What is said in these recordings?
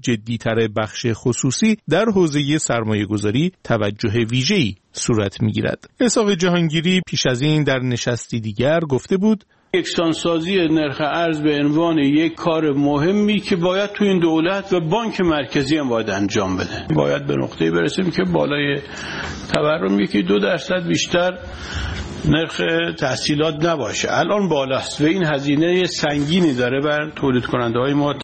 جدی‌تر بخش خصوصی در حوزه سرمایه‌گذاری توجه ویژه‌ای صورت می‌گیرد. اسحاق جهانگیری پیش از این در نشستی دیگر گفته بود: یکسانسازی نرخ ارز به عنوان یک کار مهمی که باید تو این دولت و بانک مرکزی هم باید انجام بده. باید به نقطه‌ای برسیم که بالای تورم 1-2% بیشتر نرخ تحصیلات نباشه. الان بالاست و این هزینه سنگینی داره بر تولید کننده های ما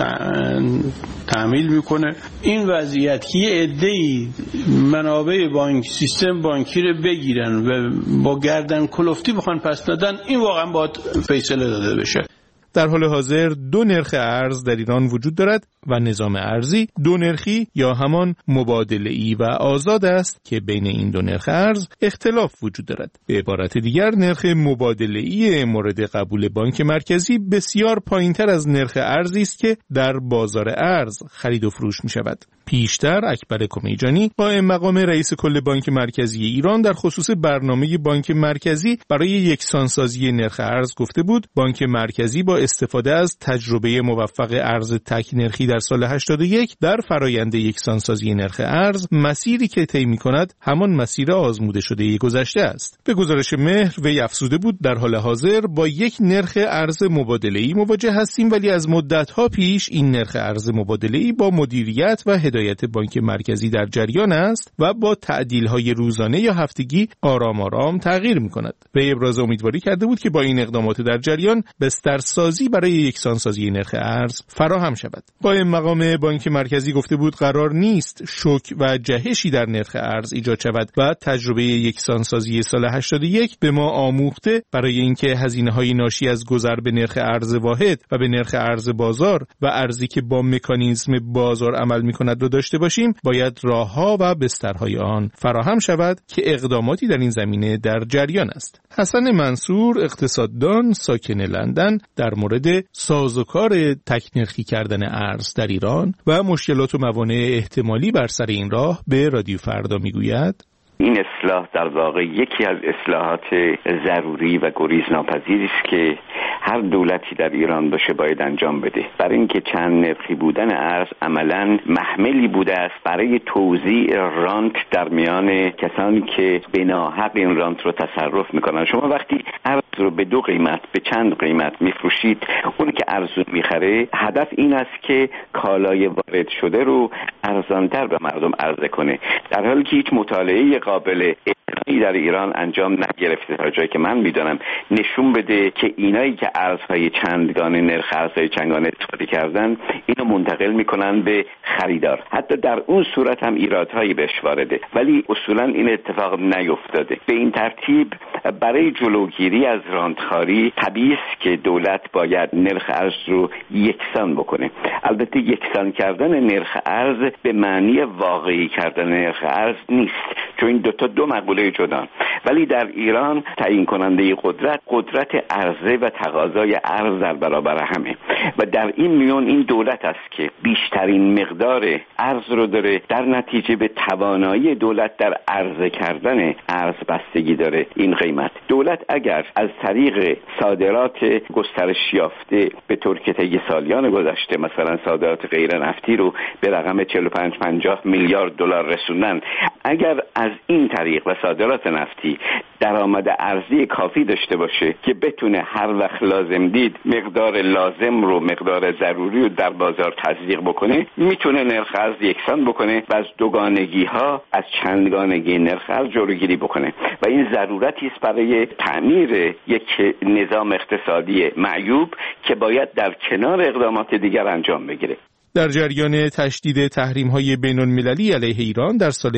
تحمیل میکنه. این وضعیت که یه عده‌ای منابع بانک سیستم بانکی رو بگیرن و با گردن کلفتی بخوان پس ندن، این واقعا باید فیصله داده بشه. در حال حاضر دو نرخ ارز در ایران وجود دارد و نظام ارزی دو نرخی یا همان مبادله‌ای و آزاد است که بین این دو نرخ ارز اختلاف وجود دارد. به عبارت دیگر نرخ مبادله‌ای مورد قبول بانک مرکزی بسیار پایین‌تر از نرخ ارزی است که در بازار ارز خرید و فروش می‌شود. پیشتر اکبر کمیجانی قائم مقام رئیس کل بانک مرکزی ایران در خصوص برنامه بانک مرکزی برای یکسانسازی نرخ ارز گفته بود بانک مرکزی با استفاده از تجربه موفق ارز تک نرخی در سال 81 در فرایند یکسانسازی نرخ ارز مسیری که طی می‌کند همان مسیر آزموده شده گذشته است. به گزارش مهر وی افزوده بود در حال حاضر با یک نرخ ارز مبادله‌ای مواجه هستیم، ولی از مدت‌ها پیش این نرخ ارز مبادله‌ای با مدیریت و هدایت بانک مرکزی در جریان است و با تعدیل‌های روزانه یا هفتگی آرام آرام تغییر می‌کند. وی ابراز امیدواری کرده بود که با این اقدامات در جریان بسترسازی برای یکسانسازی نرخ ارز فراهم شود. قائم مقام بانک مرکزی گفته بود قرار نیست شوک و جهشی در نرخ ارز ایجاد شود و تجربه یکسانسازی سال 81 به ما آموخته برای اینکه هزینه‌های ناشی از گذر به نرخ ارز واحد و به نرخ ارز بازار و ارزی که با مکانیزم بازار عمل می‌کند را داشته باشیم، باید راه‌ها و بسترهای آن فراهم شود که اقداماتی در این زمینه در جریان است. حسن منصور اقتصاددان ساکن لندن در مورد سازوکار تکنرخی کردن ارز در ایران و مشکلات و موانع احتمالی بر سر این راه به رادیو فردا میگوید: این اصلاح در واقع یکی از اصلاحات ضروری و گریزناپذیری است که هر دولتی در ایران باشه باید انجام بده، برای اینکه چند نرخی بودن ارز عملاً محملی بوده است برای توزیع رانت در میان کسانی که به ناحق این رانت رو تصرف میکنن. شما وقتی ارز رو به دو قیمت به چند قیمت میفروشید، اون که ارزون میخره هدف این است که کالای وارد شده رو ارزانتر به مردم عرضه کنه، در حالی که هیچ مطالعه قابل اعتنایی در ایران انجام نگرفته تا جایی که من میدونم نشون بده که اینایی که ارزهای چندگانه نرخ ارزهای چندگانه استفاده کردن اینو منتقل میکنن به خریدار. حتی در اون صورت هم ایرادهایی بهش وارده، ولی اصولا این اتفاق نیفتاده. به این ترتیب برای جلوگیری از رانتخواری طبیعی است که دولت باید نرخ ارز رو یکسان بکنه. البته یکسان کردن نرخ ارز به معنی واقعی کردن نرخ ارز نیست، چون این دو مقوله جدا. ولی در ایران تعیین کننده قدرت عرضه و تقاضای ارز در برابر همه و در این میون این دولت است که بیشترین مقدار ارز رو داره، در نتیجه به توانایی دولت در عرضه کردن ارز بستگی داره. این قیمت دولت اگر از طریق صادرات گسترش یافته به طور که طی سالیان گذشته مثلا صادرات غیر نفتی رو به رقم 45-50 میلیارد دلار رسوندن، اگر از این طریق و صادرات نفتی درآمد ارزی کافی داشته باشه که بتونه هر وقت لازم دید مقدار لازم رو مقدار ضروری رو در بازار تزریق بکنه، میتونه نرخ ارز یکسان بکنه و از دوگانگی ها از چندگانگی نرخ ارز جلوگیری بکنه و این ضرورتی است برای تعمیر یک نظام اقتصادی معیوب که باید در کنار اقدامات دیگر انجام بگیره. در جریان تشدید تحریم‌های بین‌المللی علیه ایران در سال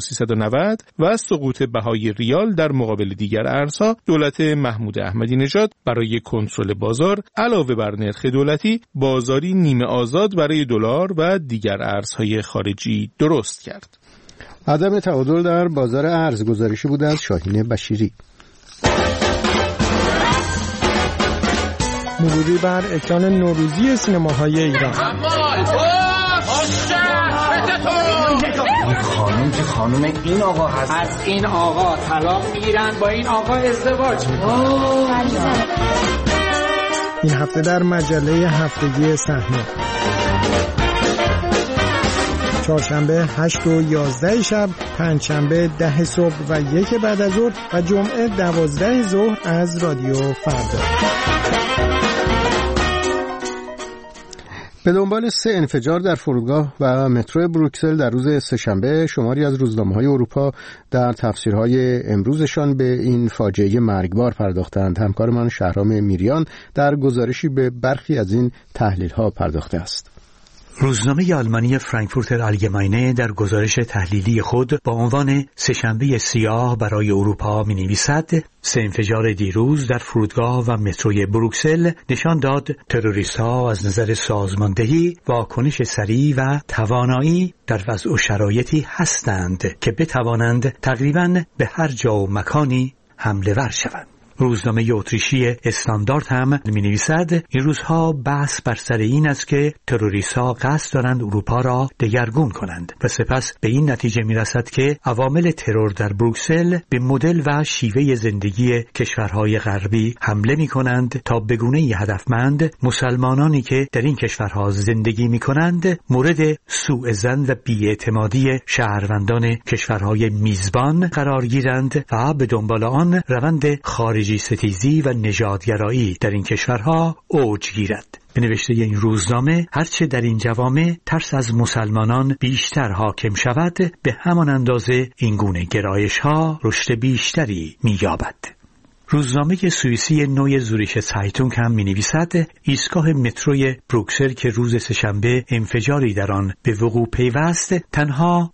1390 و سقوط بهای ریال در مقابل دیگر ارزها، دولت محمود احمدی نژاد برای کنترل بازار علاوه بر نرخ دولتی، بازاری نیمه آزاد برای دلار و دیگر ارزهای خارجی درست کرد. عدم تعادل در بازار ارز گزارشی بود از شاهین بشیری. مروری بر اکران نوروزی سینماهای ایران. این خانم که خانم این آقا هست، از این آقا طلاق میگیرن، با این آقا ازدواج میکنن. این هفته در مجله هفتگی صحنه. چهارشنبه 8 و 11 شب، پنجشنبه 10 صبح و 1 بعد از ظهر و جمعه 12 ظهر از رادیو فردا. به دنبال 3 انفجار در فرودگاه و مترو بروکسل در روز سه‌شنبه، شماری از روزنامه‌های اروپا در تفسیرهای امروزشان به این فاجعه مرگبار پرداختند. همکار من شهرام میریان در گزارشی به برخی از این تحلیل‌ها پرداخته است. روزنامه آلمانی فرانکفورتر آلگماینه در گزارش تحلیلی خود با عنوان سه‌شنبه سیاه برای اروپا می‌نویسد: 3 انفجار دیروز در فرودگاه و متروی بروکسل نشان داد تروریست‌ها از نظر سازماندهی، واکنش سریع و توانایی در وضع و شرایطی هستند که بتوانند تقریباً به هر جا و مکانی حمله ور شوند. روزنامه اتریشی استاندارد هم می‌نویسد این روزها بحث بر سر این است که تروریست‌ها قصد دارند اروپا را دگرگون کنند و سپس به این نتیجه می‌رسد که عوامل ترور در بروکسل به مدل و شیوه زندگی کشورهای غربی حمله می‌کنند تا به گونه‌ای هدفمند مسلمانانی که در این کشورها زندگی می‌کنند مورد سوء ظن و بی‌اعتمادی شهروندان کشورهای میزبان قرار گیرند و به دنبال آن روند خارجی ستیزی و نژادگرایی در این کشورها اوج گیرد. به نوشته این روزنامه هرچه در این جوامع ترس از مسلمانان بیشتر حاکم شود، به همان اندازه این گونه گرایش‌ها رشد بیشتری می‌یابد. روزنامه سوئیسی نوی زوریش سایتونگ هم می‌نویسد ایستگاه متروی بروکسل که روز سه‌شنبه انفجاری در آن به وقوع پیوست تنها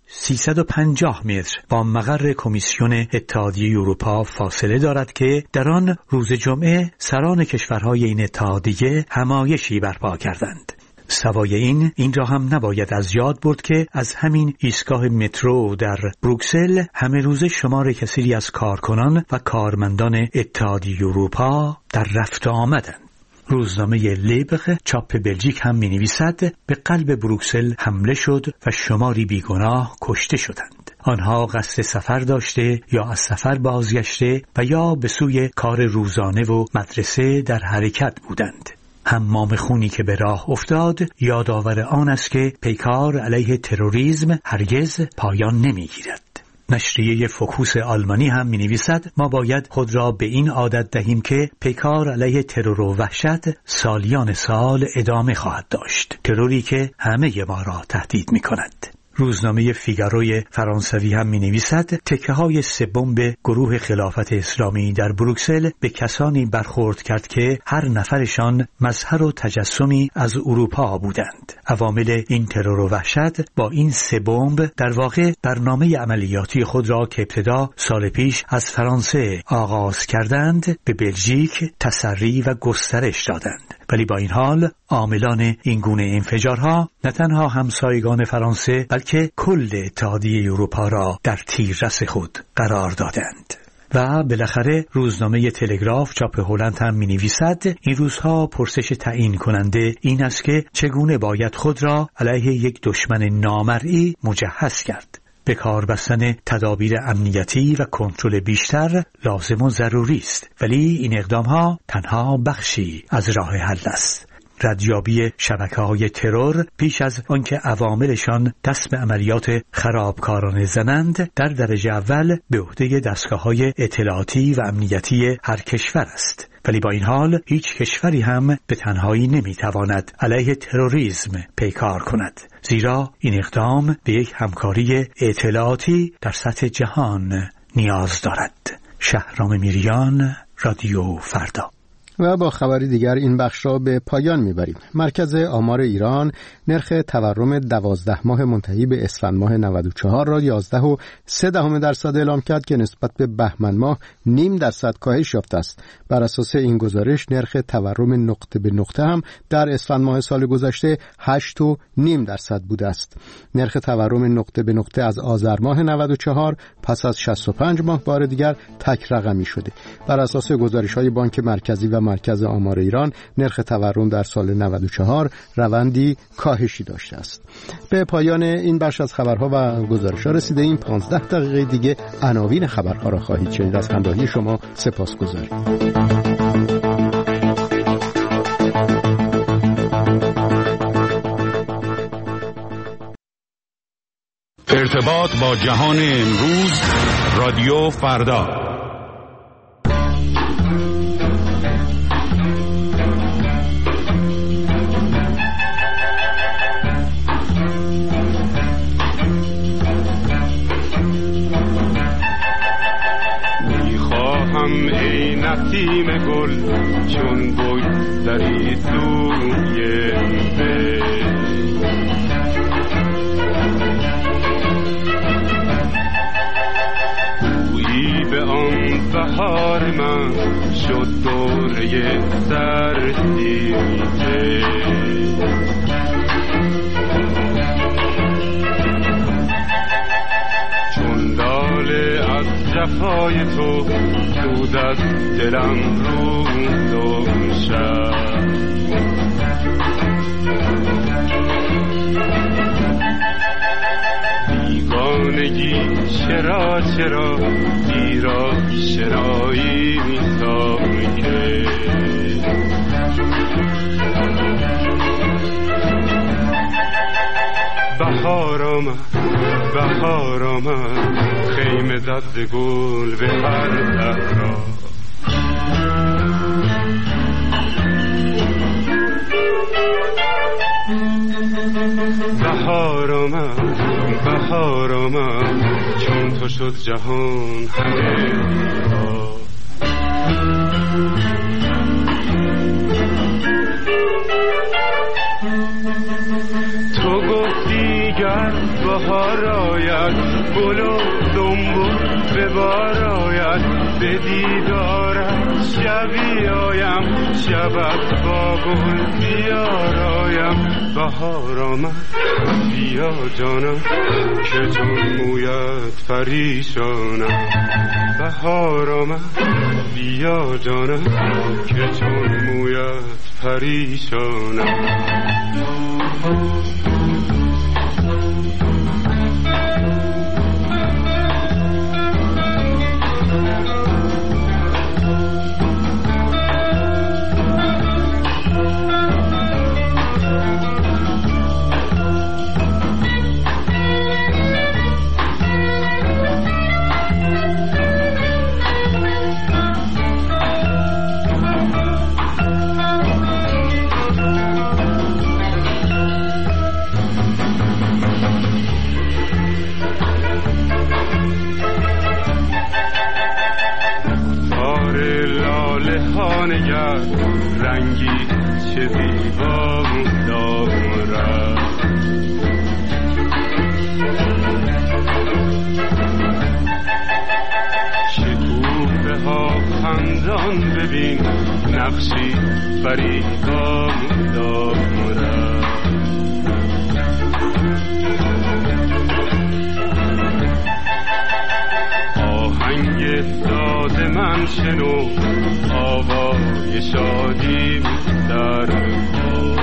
350 متر با مقر کمیسیون اتحادیه اروپا فاصله دارد که در آن روز جمعه سران کشورهای این اتحادیه همایشی برپا کردند. سوای این را هم نباید از یاد برد که از همین ایستگاه مترو در بروکسل همه روز شمار کثیری از کارکنان و کارمندان اتحادیه اروپا در رفت آمدند. روزنامه لیبق چاپ بلژیک هم می‌نویسد به قلب بروکسل حمله شد و شماری بیگناه کشته شدند. آنها قصد سفر داشته یا از سفر بازگشته و یا به سوی کار روزانه و مدرسه در حرکت بودند. حمام خونی که به راه افتاد یادآور آن است که پیکار علیه تروریسم هرگز پایان نمی‌گیرد. نشریه فوکوس آلمانی هم می‌نویسد ما باید خود را به این عادت دهیم که پیکار علیه ترور و وحشت سالیان سال ادامه خواهد داشت، تروری که همه ما را تهدید می‌کند. روزنامه فیگاروی فرانسوی هم می‌نویسد تکه‌های 3 بمب گروه خلافت اسلامی در بروکسل به کسانی برخورد کرد که هر نفرشان مظهر و تجسمی از اروپا بودند. عوامل این ترور و وحشت با این 3 بمب در واقع برنامه عملیاتی خود را که ابتدا سال پیش از فرانسه آغاز کردند به بلژیک تسری و گسترش دادند. ولی با این حال عاملان این گونه انفجارها نه تنها همسایگان فرانسه بلکه کل اتحادیه اروپا را در تیررس خود قرار دادند. و بالاخره روزنامه تلگراف چاپ هلند هم می‌نویسد این روزها پرسش تعیین کننده این است که چگونه باید خود را علیه یک دشمن نامرئی مجهز کرد. به کار بستن تدابیر امنیتی و کنترل بیشتر لازم و ضروری است، ولی این اقدام‌ها تنها بخشی از راه حل است. ردیابی شبکه‌های ترور پیش از آنکه عواملشان دست به عملیات خرابکارانه زنند در درجه اول به عهده دستگاه‌های اطلاعاتی و امنیتی هر کشور است. ولی با این حال هیچ کشوری هم به تنهایی نمیتواند علیه تروریسم پیکار کند، زیرا این اقدام به یک همکاری اطلاعاتی در سطح جهان نیاز دارد. شهرام میریان، رادیو فردا. و با خبری دیگر این بخش را به پایان میبریم. مرکز آمار ایران نرخ تورم 12 ماه منتهی به اسفند ماه 94 را 11.3% اعلام کرد که نسبت به بهمن ماه 0.5% کاهش یافته است. بر اساس این گزارش نرخ تورم نقطه به نقطه هم در اسفند ماه سال گذشته 8.5% بوده است. نرخ تورم نقطه به نقطه از آذر ماه 94 پس از 65 ماه بار دیگر تک رقمی شده. بر اساس گزارش‌های بانک مرکزی و مرکز آمار ایران نرخ تورم در سال 94 روندی کاهشی داشته است. به پایان این بخش از خبرها و گزارش‌ها رسیده این 15 دقیقه دیگه عناوین خبرها را خواهید شنید. از همراهی شما سپاسگزاریم. ارتباط با جهان امروز، رادیو فردا. میخواهم ای نسیم گل چون بگذری سوی به آن بهار من شد دوره سردیده، چون لاله از جفای تو دود از دلم روز و شب. بیگانگی چرا ایرا شرایی می‌سازه، بهار آمد خیمه زد گل به هر صحرا. بهار آمد چون تو شد جهان همه را. تو گفتی گر بهار آید گل و دنبل به بار آید، به دیدارت شبی آیم شبت با گل بیارایم. بهار آمد بیا جانم که چون مویت پریشانم. بهار آمد بیا جانم که چون مویت پریشانم. رنگی چه زیبا دارد، شکوفه ها خندان ببین نقشی فریبا دارد. آهنگ داد من شنو آوای شادی در پا.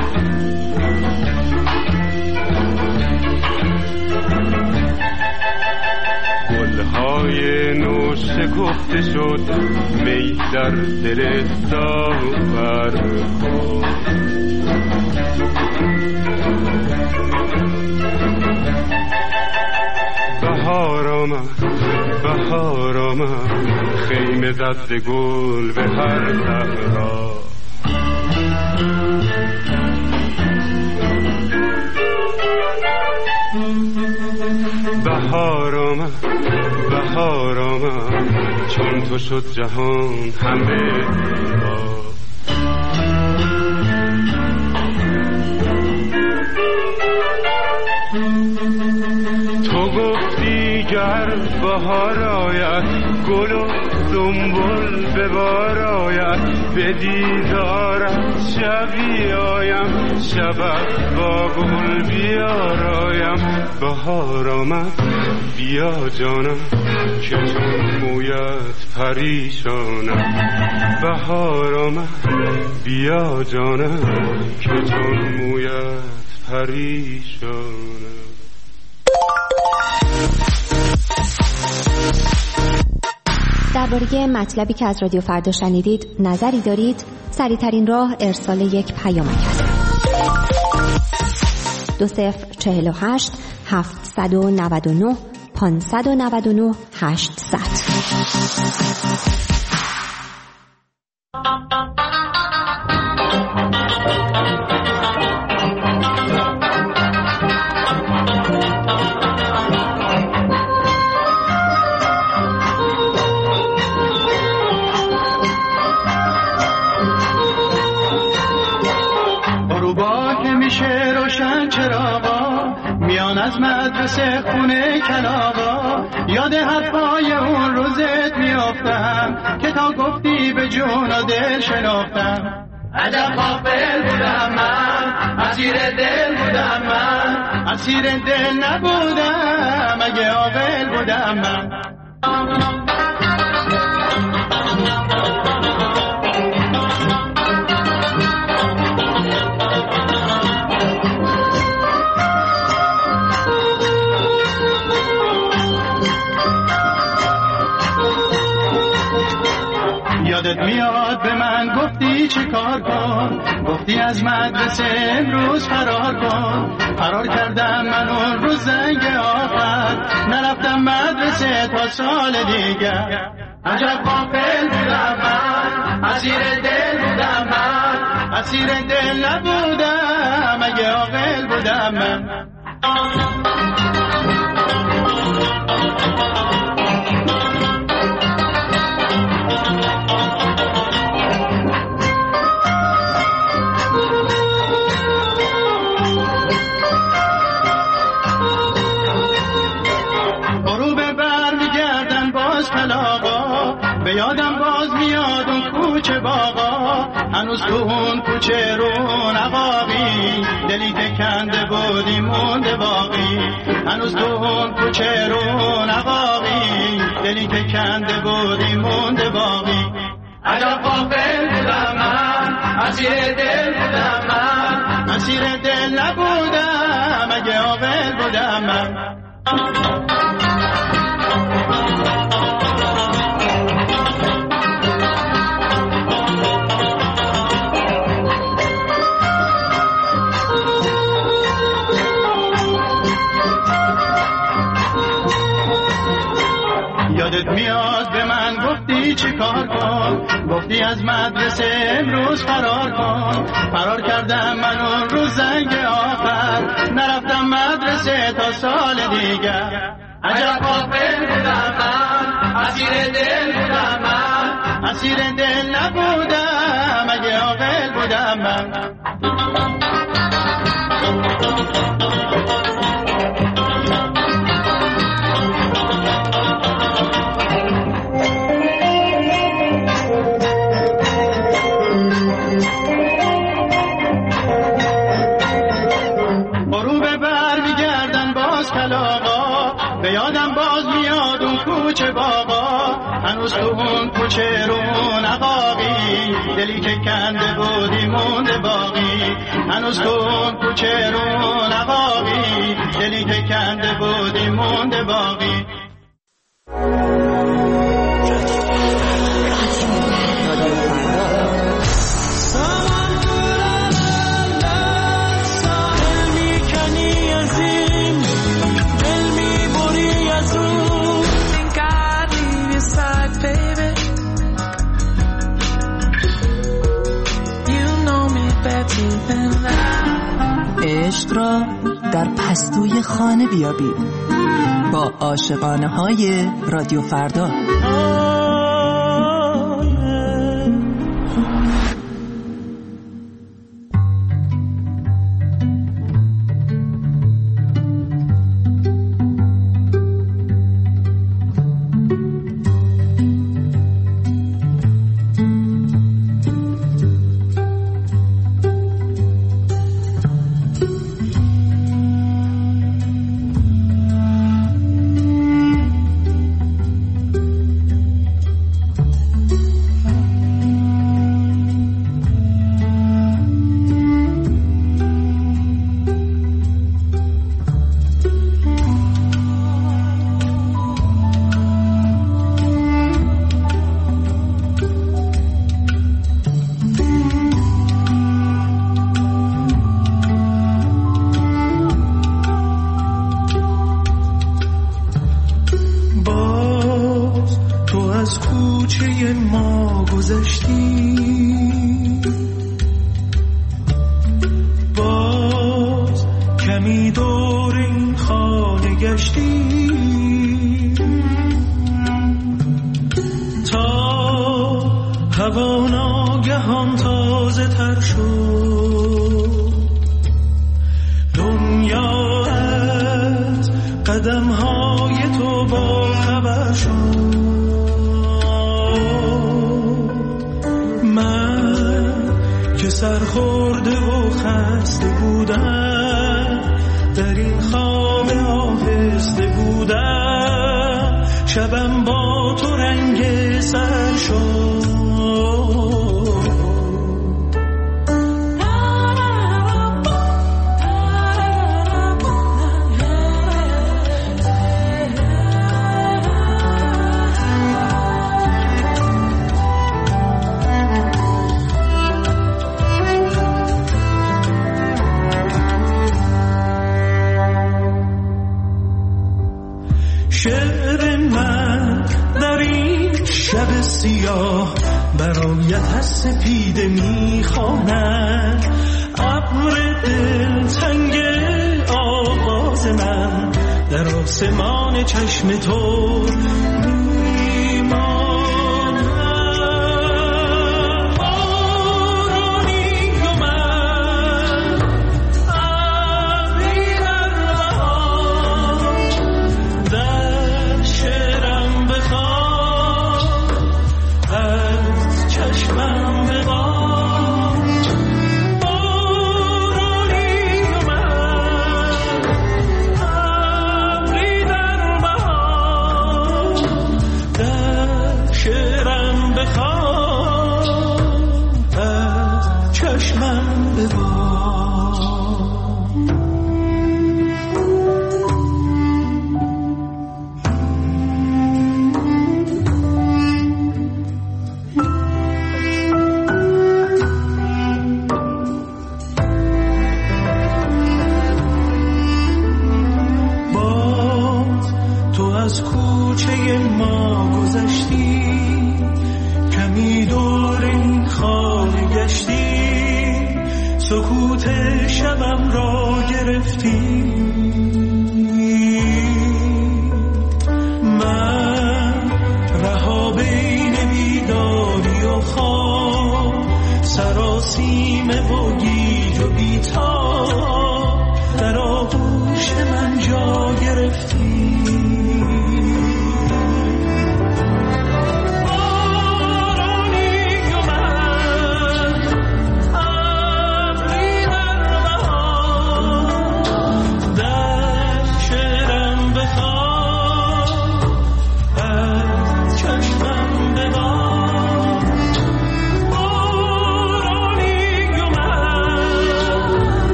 گلهای نو شکفته شد می در دل داور کن. بهار آمد خیمه زد گل به هر صحرا. بهار آمد چون تو شد جهان همه را. تو گفتی گر بهار آید گل و دنبل به بار آید، به دیدارت شبی آیم شبت با گل بیارایم. بهار آمد بیا جانم که چون مویت پریشانم. بهار آمد بیا جانم که چون مویت پریشانم. درباره مطلبی که از رادیو فردا شنیدید نظری دارید؟ سریع‌ترین راه ارسال یک پیامک است. 2048 799 599 800. از مدرسه خونه کلاغا یاد حرفای اون روزت میافتم که تا گفتی به جون و دل شناختم. عجب غافل بودم من، اسیر دل بودم من، اسیر دل نبودم اگه عاقل بودم من. یادت میاد به من گفتی چه کار کن، گفتی از مدرسه امروز فرار کن. فرار کردم من اون روز زنگ آخر، نرفتم مدرسه تا سال دیگر. عجب غافل بودم من، اسیر دل بودم من، اسیر دل نبودم اگه عاقل بودم من. به یادم باز میاد اون کوچه باغا، هنوز تو اون کوچه رو نقابی، دلی که کنده بودی مونده باقی. هنوز تو اون کوچه رو نقابی، دلی که کنده بودی مونده باقی. عجب غافل بودم من، اسیر دل بودم من، اسیر دل نبودم اگه عاقل بودم من. یادت میاد به من گفتی چی کار کن، گفتی از مدرسه امروز فرار کن. فرار کردم من اون روز زنگ آخر، نرفتم مدرسه تا سال دیگر. عجب غافل بودم من، اسیر دل بودم من، اسیر دل نبودم اگه عاقل بودم من. به یادم باز میاد اون کوچه باغا، هنوز تو اون کوچه رو نقابی، دلی که کنده بودی مونده باقی. هنوز تو اون کوچه رو نقابی، دلی که کنده بودی مونده باقی. عشق را در پستوی خانه بیابید با عاشقانه های رادیو فردا. کوچه ما گذشتی، باز کمی دور این خانه گشتی، تا هوا ناگهان تازه تر شد، دنیا از قدم های تو با خبر شد. من که سرخورده و خسته بودم، در این خواب آهسته بودم، شبم با تو رنگ سر شد. شعر من در این شب سیاه برایت از سپیده میخواند، ابر دلتنگ آواز من در آسمان چشم تو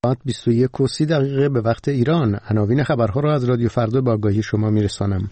21:30 به وقت ایران. عناوین خبرها را از رادیو فردا به آگاهی شما میرسانم.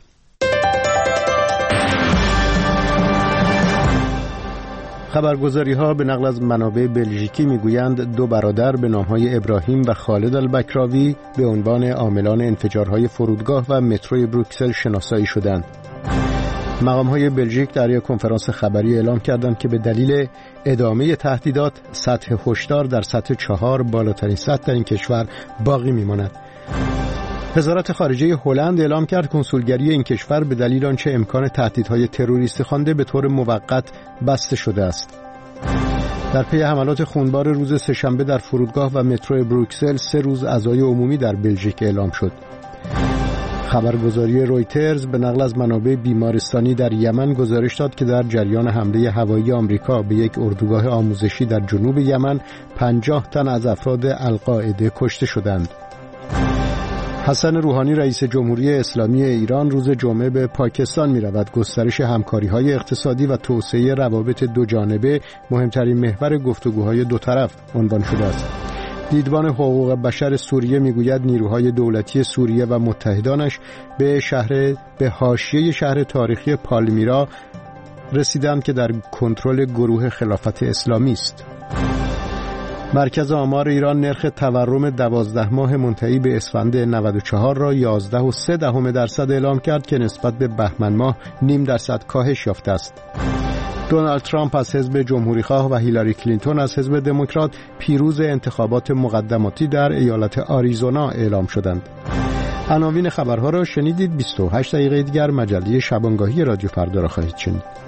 خبرگزاری‌ها به نقل از منابع بلژیکی میگویند 2 برادر به نام‌های ابراهیم و خالد البکراوی به عنوان عاملان انفجارهای فرودگاه و متروی بروکسل شناسایی شدند. مقام‌های بلژیک در یک کنفرانس خبری اعلام کردند که به دلیل ادامه تهدیدات سطح هشدار در سطح 4 بالاترین سطح در این کشور باقی می‌ماند. وزارت خارجه هلند اعلام کرد کنسولگری این کشور به دلیل آنچه امکان تهدیدهای تروریستی خوانده به طور موقت بسته شده است. در پی حملات خونبار روز سه‌شنبه در فرودگاه و مترو بروکسل 3 روز عزای عمومی در بلژیک اعلام شد. خبرگزاری رویترز به نقل از منابع بیمارستانی در یمن گزارش داد که در جریان حمله هوایی آمریکا به یک اردوگاه آموزشی در جنوب یمن 50 تن از افراد القاعده کشته شدند. حسن روحانی رئیس جمهوری اسلامی ایران روز جمعه به پاکستان می‌رود. گسترش همکاری‌های اقتصادی و توسعه روابط دو جانبه مهمترین محور گفتگوهای دو طرف عنوان شده است. دیدبان حقوق بشر سوریه میگوید نیروهای دولتی سوریه و متحدانش به حاشیه شهر تاریخی پالمیرا رسیدند که در کنترل گروه خلافت اسلامی است. مرکز آمار ایران نرخ تورم 12 ماه منتهی به اسفند 94 را 11.3% اعلام کرد که نسبت به بهمن ماه 0.5% کاهش یافته است. دونالد ترامپ از حزب جمهوریخواه و هیلاری کلینتون از حزب دموکرات پیروز انتخابات مقدماتی در ایالت آریزونا اعلام شدند. عناوین خبرها را شنیدید. 28 دقیقه دیگر مجله شبانگاهی رادیو فردا را خواهید شنید.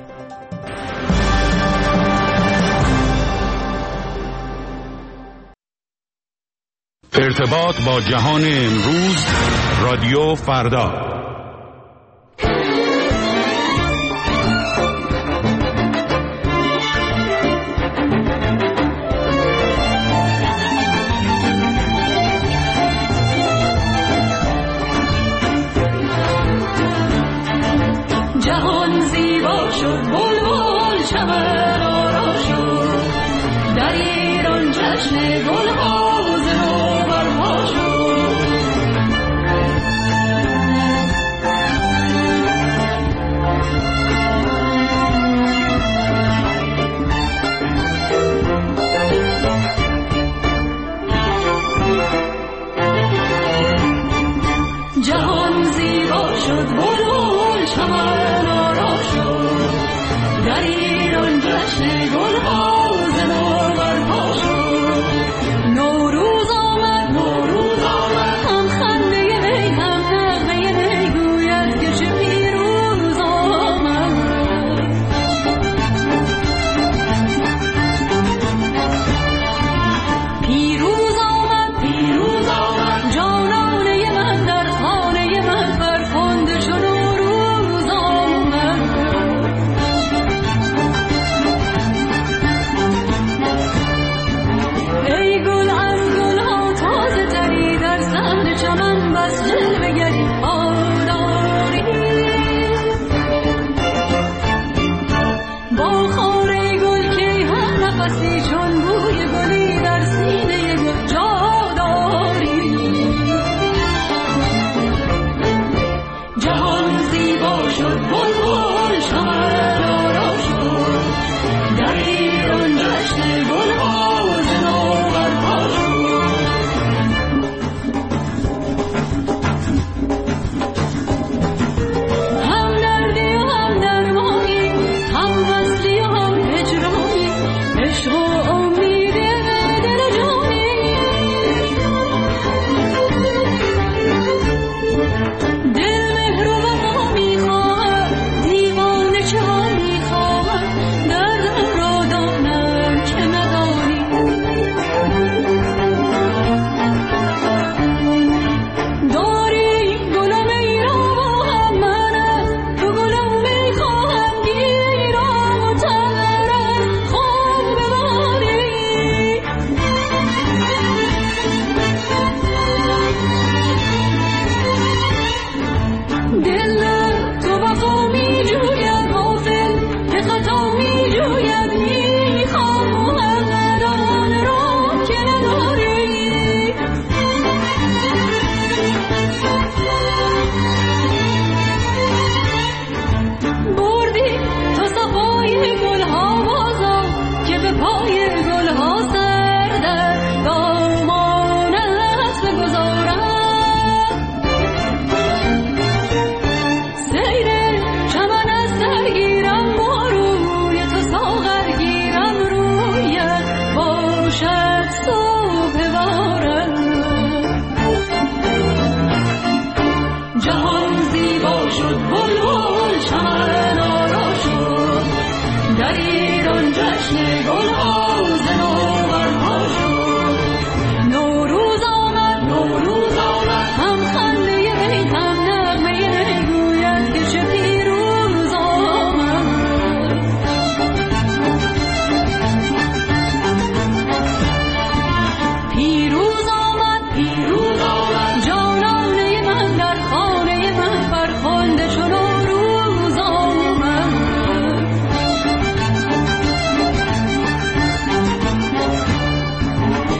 ارتباط با جهان امروز رادیو فردا. جهان زیبا شد، بلبل چمن آرا شد، در ایران جشن گل‌هاز نوبرپا شد. جهان زیبا شد، بلبل چمن آرا شد، در ایران جشن گل‌هاز نوبرپا شد.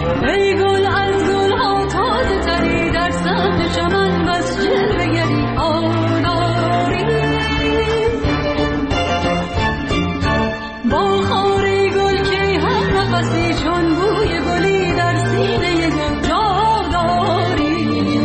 ای گل از گلها تازه تری در سمت چمن بس جلوه گری آداری با خاری گل که هم نفسی چون بوی گلی در سینه گل جا داری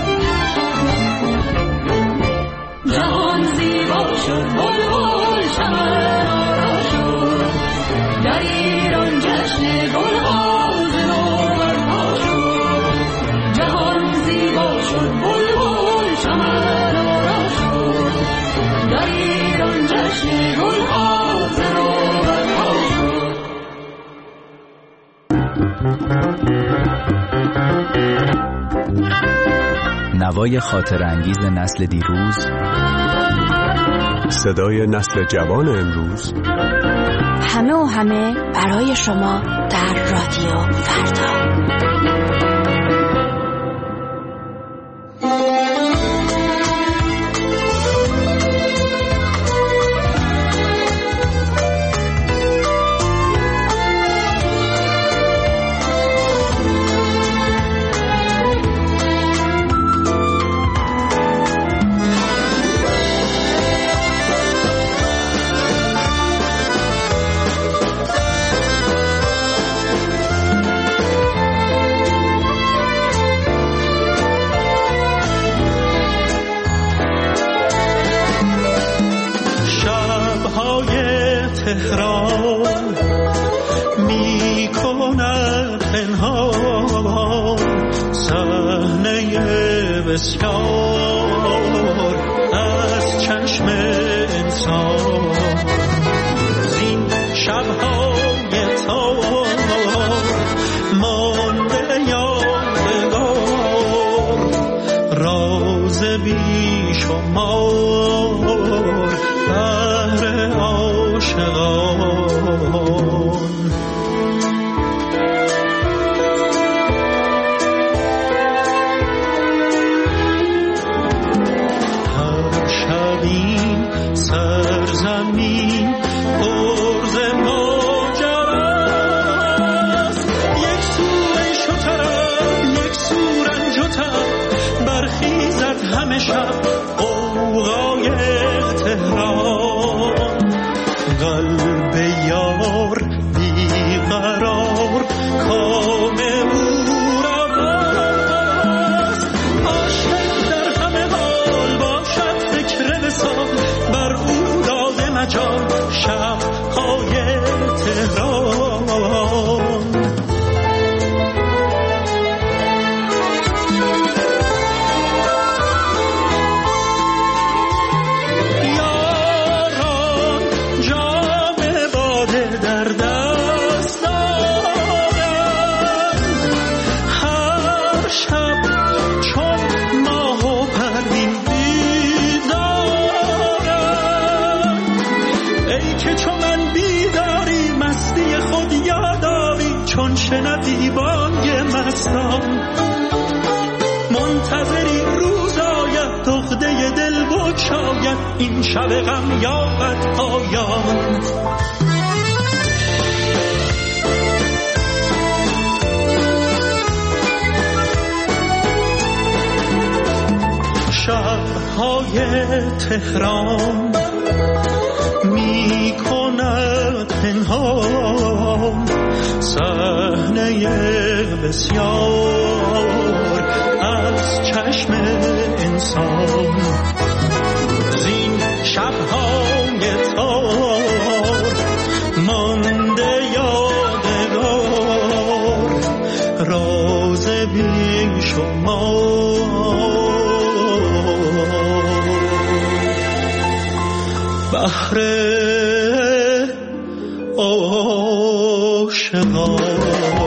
جهان زیبا شد بلبل چمن آرا شد در ایران جشن گلها ز نو برپا شد جهان زیبا شد بلبل چمن آرا شد در ایران جشن گلها ز نو برپا شد. نوای خاطر انگیز نسل دیروز، صدای نسل جوان امروز، همه و همه برای شما در رادیو فردا. تهران می کند پنهان صحنه بسیار از چشم انسان زین شبهای تار مانده یادگار راز بی شمار بهر عاشقان هر شبین سرزمین پرز ماجراست یک سو عیش و طرب یک سو رنج و تب برخیزد همه شب غوغای تهران قلب یار بیقرار کام او را باست عاشق در همه حال باشد فکر وصال بر او داده مجال شب‌های تهران شنوی بانگ مستان منتظری روز آید دخده دل بگشاید این شب غم یابد پایان شب‌های تهران می کند پنهان صحنه بسیار از چشم انسان زین شب‌های تار مانده یادگار راز بی شمار بحر عاشقان.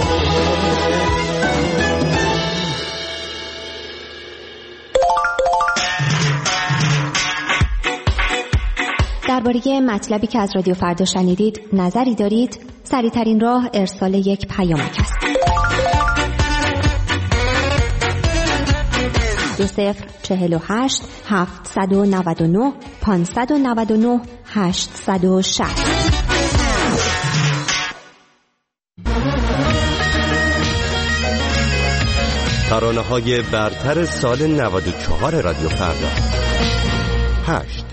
درباره مطلبی که از رادیو فردا شنیدید نظری دارید؟ سریع‌ترین راه ارسال یک پیامک است. 2048 799 599 860. ترانه‌های برتر سال 94 رادیو فردا. 8.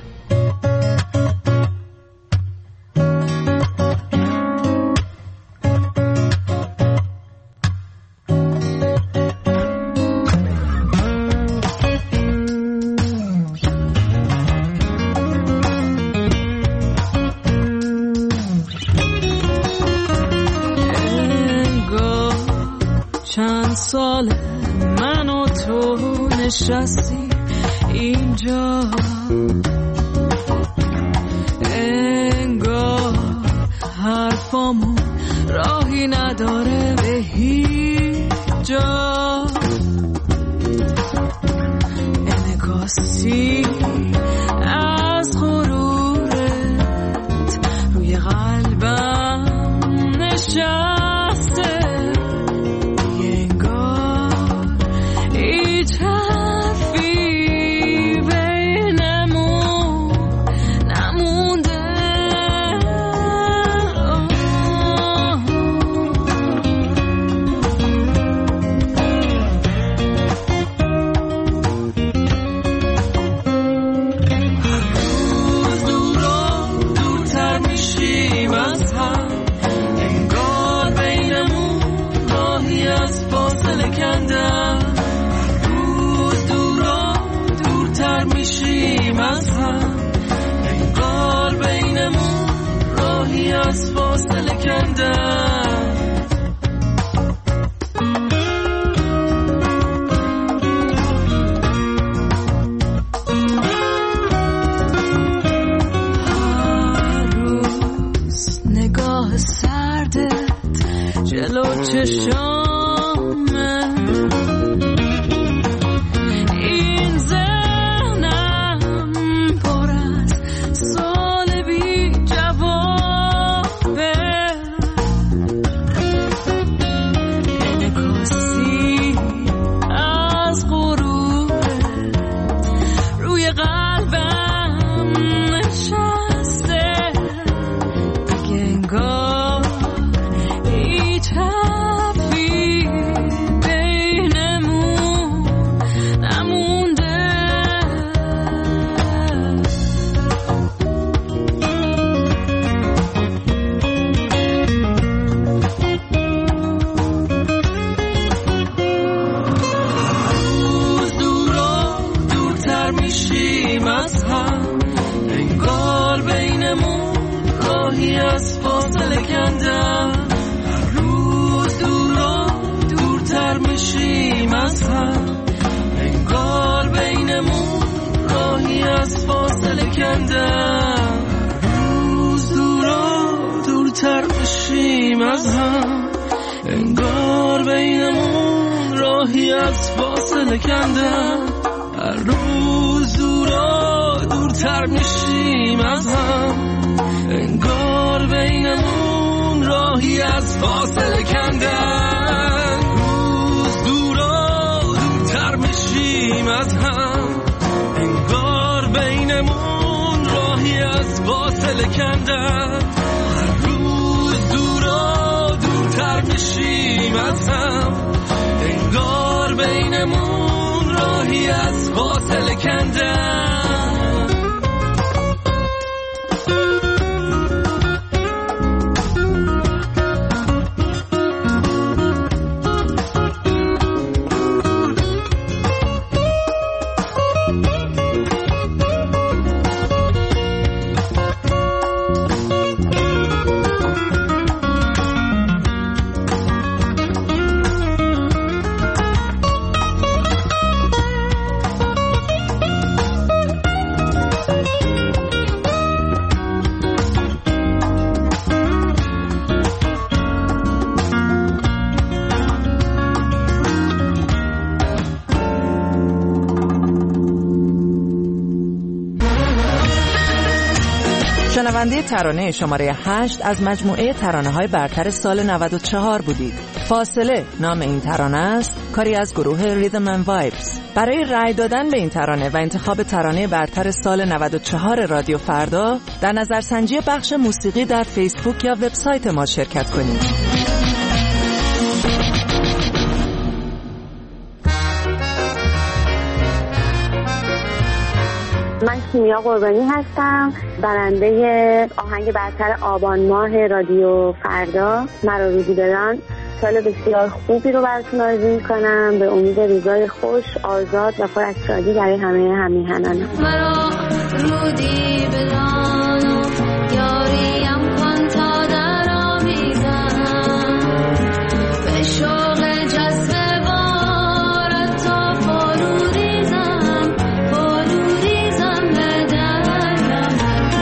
سال من و تو نشستی اینجا، انگار حرفامون راهی نداره به هیچ جا، انعکاسی از غرورت روی قلبم نشسته، از فاصله کندم. هر روز نگاه سردت جلو چشامه، این ذهنم پر از سال بی جوابه، انعکاسی از غرورت روی قلبم نشسته، دیگه انگار هیچ حرفی بینمون نمونده. روز دور و دورتر میشیم از هم، انگار بینمون راهی از فاصله کندم. روز دور و دورتر میشیم از هم، انگار بینمون راهی از فاصله کندم. روز دور و دورتر میشیم از هم، انگار بینمون راهی از فاصله کندم. هر روز دور و دورتر میشیم از هم، انگار بینمون راهی از فاصله کندم. روز دور و دورتر میشیم از هم، انگار بینمون راهی از فاصله کندم. هر روز دور و دورتر میشیم از هم، انگار بینمون راهی از فاصله کندم. شنونده ترانه شماره 8 از مجموعه ترانه‌های برتر سال 94 بودید. فاصله نام این ترانه است، کاری از گروه ریدم اند وایبز. برای رأی دادن به این ترانه و انتخاب ترانه برتر سال 94 رادیو فردا، در نظرسنجی بخش موسیقی در فیسبوک یا وبسایت ما شرکت کنید. من کیمیا قربانی هستم، برنده آهنگ برتر آبان ماه رادیو فردا مرا رودی بدان. سال بسیار خوبی رو براتون آرزو میکنم، به امید روزای خوش، آزاد و پر از شادی برای همه همیهنان. مرا رودی بدان یاریم کن تا در آمیزم، به شوق جذب بارت تا پالوریزم به درم.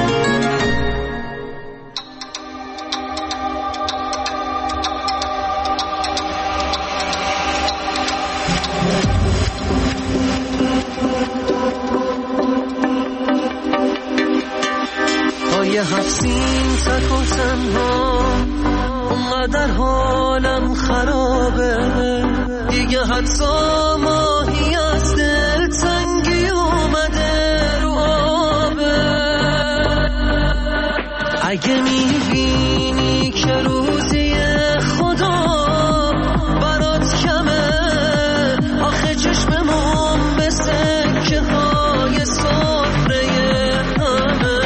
یه حفظین تک و تنها، اونقدر حالم خرابه دیگه، حتی ماهی از دل تنگی اومده رو آبه. اگه میبینی که روزی خدا برات کمه، آخه چشممون به سکه های صفره همه.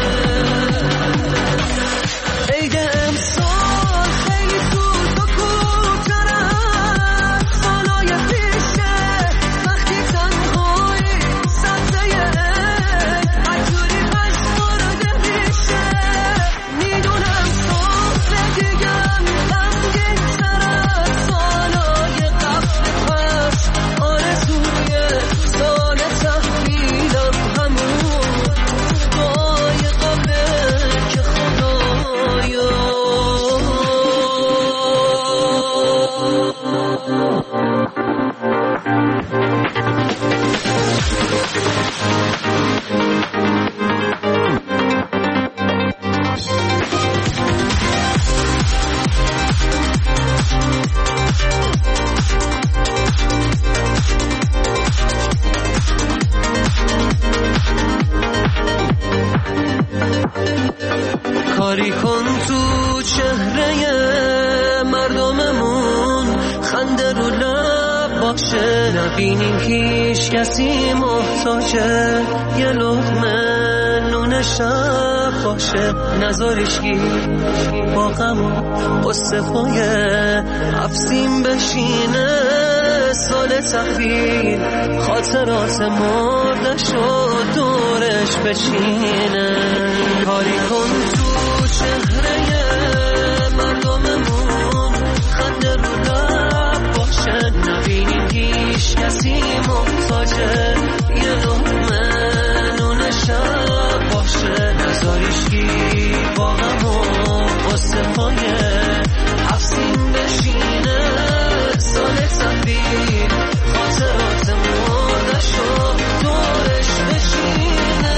کاری کن تو چهره مردممون، خنده رو لب باشه، نبینیم هیچ کسی محتاجه، یه لقمه نون شب باشه، نذاریش گیر با غم و قصه پای افسیم بشینه. سال تحویل خاطرات مردش و دورش بچینه. کاری کن تو چهره مردممون، خنده رو لب باشه، نبینیم هیچ کسی محتاجه، یه لقمه نون شب باشه، نذاریش گیر با غم و قصه پای افسین بشینه. سال تحویل خاطرات مردش و دورش بشینه.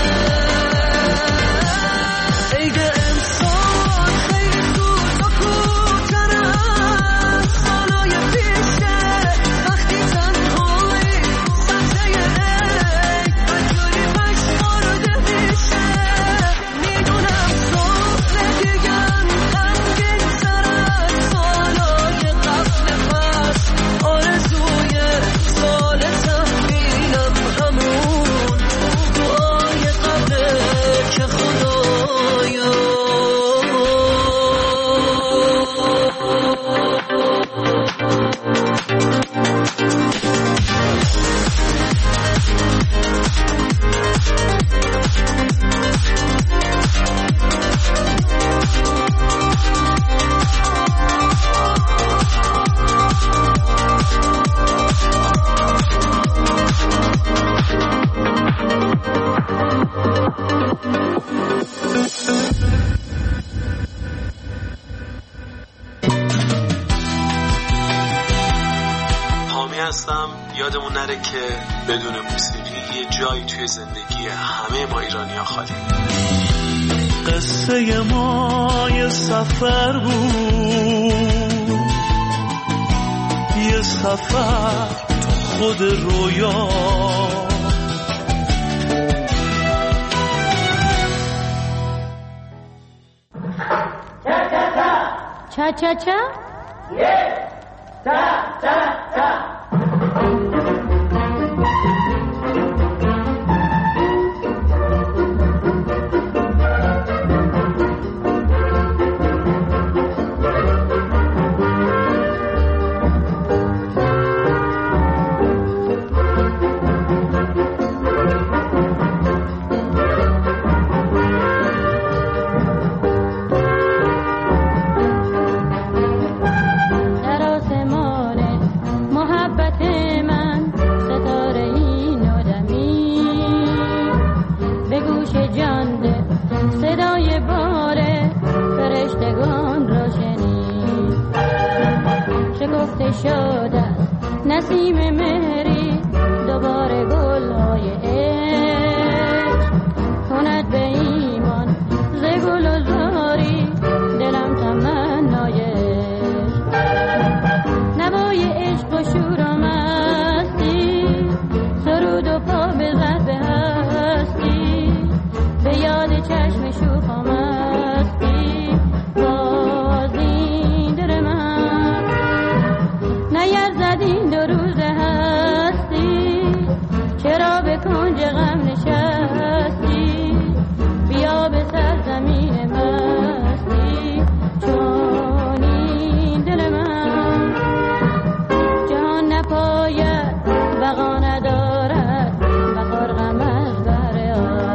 عید امسال خیلی زود و کوتره، سالای پیشه وقتی تنهایی سبزه عید بجوری پشمارده میشه. میدونم صبح دیگم غمگین تر از سالای قبل پس، آرزوی سال تحویلم همون دعای قبله که خدایا. حامی هستم. یادمون نره که بدون موسیقی یه جایی توی زندگی همه ما ایرانی‌ها خالی. قصه ما یه سفر بود، یه سفر تو خود رویا. چا چا چا؟ شکفته شده نسیم مهری دوباره گلهای عشق کند به ایمان ز گل و زاری دلم تمنای عشق نوای عشق و شور و مستی سرود و پا بزد به هستی به یاد چشم شوخ مستی باز این دل من نیرزد این دو روز هستی چرا به کنج غم نشستی بیا به سرزمین مستی چون این دل من جهان نپاید بقا ندارد بخور غم از بهر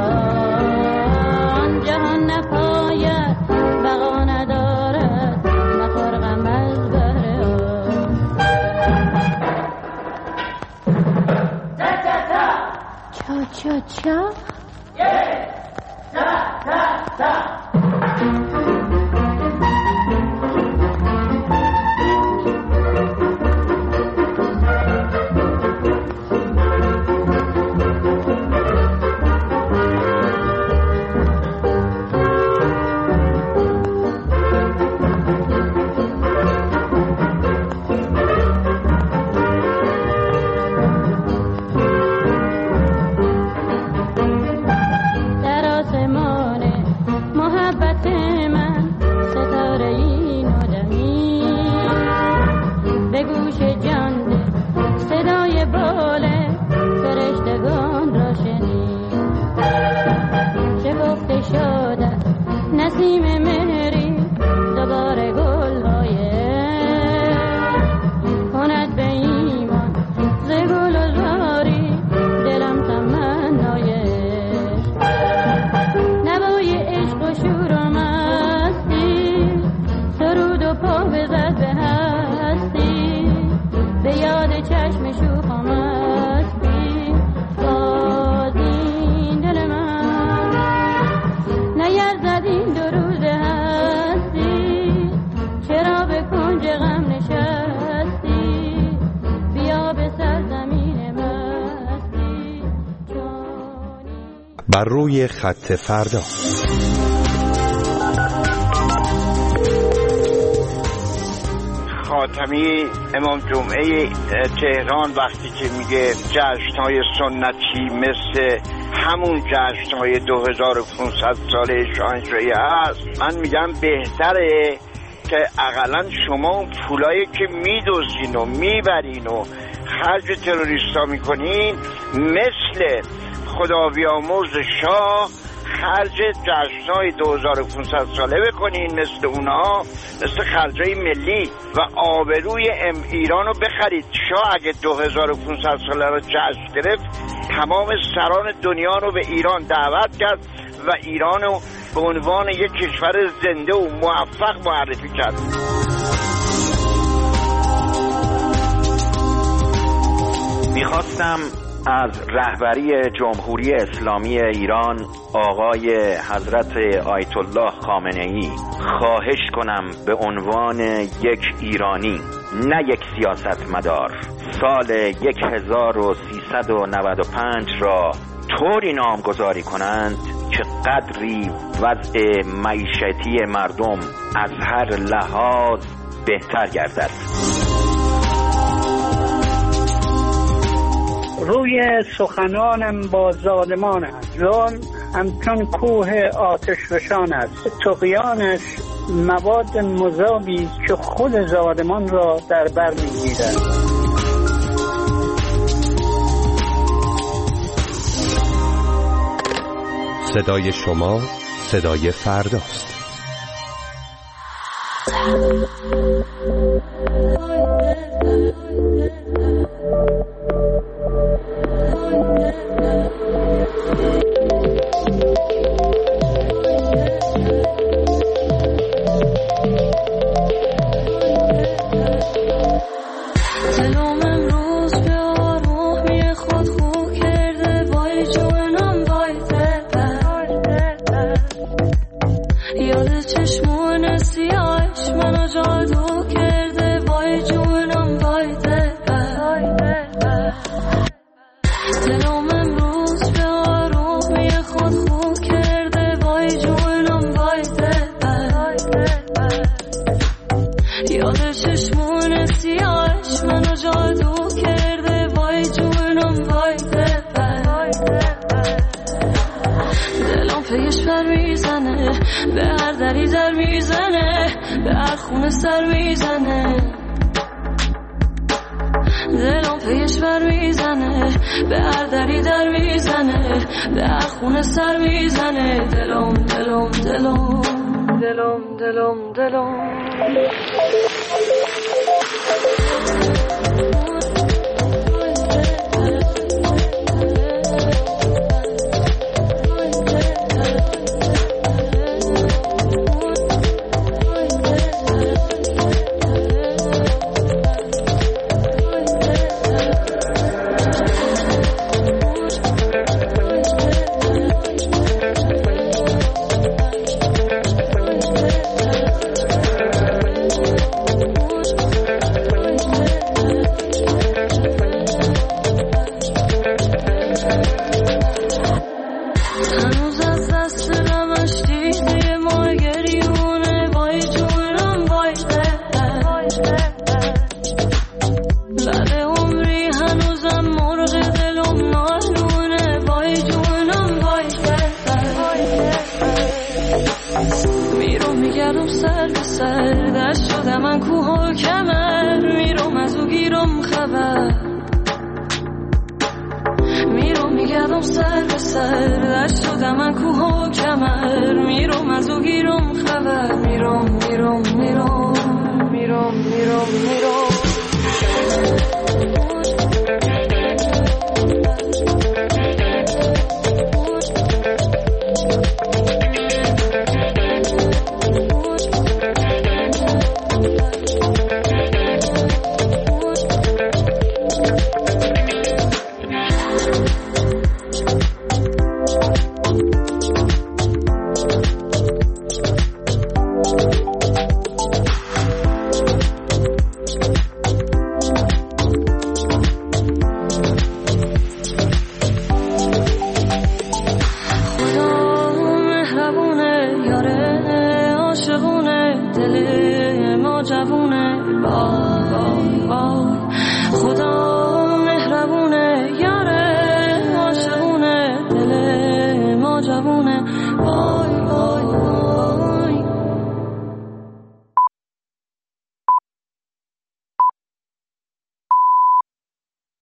آن جهان نپاید بقا ندارد بخور غم از بهر آن چا چا چا در آسمان محبت من ستاره این آدمی به گوش جان ده صدای بال فرشتگان را شنید شکفته شده نسیم مهری دوباره گلهای کند به ایمان ز گل و زاری دلم تمنای نوای عشق و شور و مستی سرود و پا بزد به هستی به یاد چشم شوخ و مستی باز این دل من نیرزد این دو روز هستی چرا به کنج غم نشستی بیا به سرزمین مستی بر روی خط فردا. خاتمی امام جمعه تهران وقتی که میگه جشن‌های سنتی مثل همون جشن‌های 2500 ساله شاهنشاهی هست، من میگم بهتره که اقلا شما اون پولایی که میدوزین و میبرین و خرج تروریستا میکنین مثل خدا بیامرز شاه خرج جشن‌های 2500 ساله بکنین مثل اونها، مثل خرجای ملی و آبروی ایران رو بخرید. شاه اگه 2500 ساله رو جشن گرفت تمام سران دنیا رو به ایران دعوت کرد و ایران رو به عنوان یک کشور زنده و موفق معرفی کرد. میخواستم از رهبری جمهوری اسلامی ایران آقای حضرت آیت الله خامنه‌ای خواهش کنم به عنوان یک ایرانی نه یک سیاستمدار سال 1395 را طوری نامگذاری کنند که قدری وضع معیشتی مردم از هر لحاظ بهتر گردد. روی سخنانم با ظالمان است، ظلم همچون کوه آتش فشان است، طغیانش مواد مذابی که خود ظالمان را در بر میگیرد. صدای شما صدای فرداست. یاد چشمون سیاهش منو جادو دلم امروز به آرومی خود خو کرده وای جونم وای یاد چشمون سیاهش منو جادو کرده وای جونم وای دلم پیش پر میزنه به هر دری در میزنه به هر خونه سر میزنه دلم پیش پر میزنه به هر دری در میزنه به هر خونه سر میزنه دلم دلم دلم دلم دلم دلم سر به سر دست شدم من کوه و کمر میرم از او گیرم خبر میرم میرم میرم میرم میرم میرم